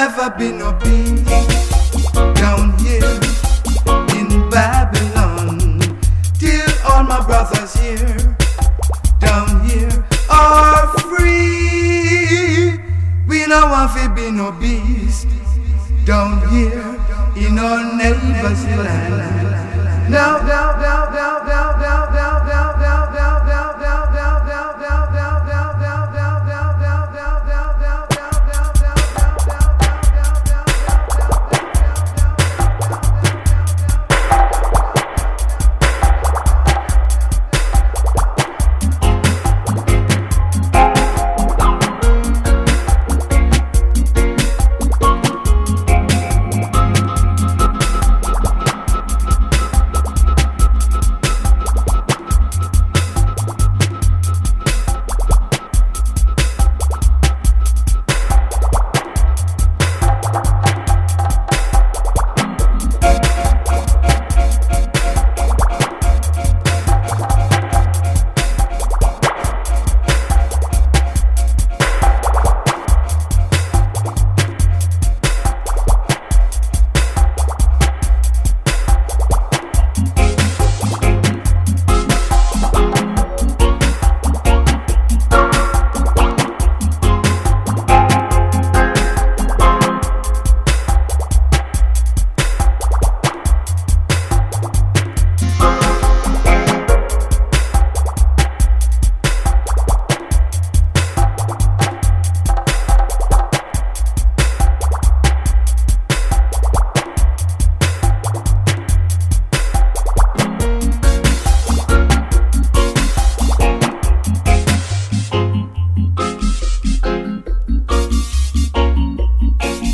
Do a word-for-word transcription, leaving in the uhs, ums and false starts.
never be no peace down here in Babylon till all my brothers here down here are free. We no want to be no beast down here in our neighbor's land. Now, now, now.